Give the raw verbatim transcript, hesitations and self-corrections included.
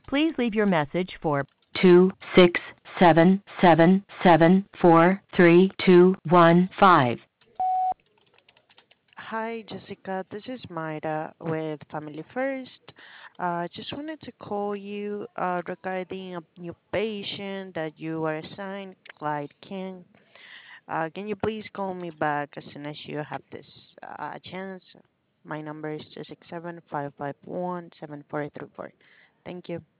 Please leave your message for two six seven seven seven four three two one five. Hi, Jessica. This is Mayra with Family First. Uh, just wanted to call you uh, regarding a new patient that you are assigned, Clyde King. Uh, can you please call me back as soon as you have this uh, chance? My number is two six seven five five one seven four three four. Thank you.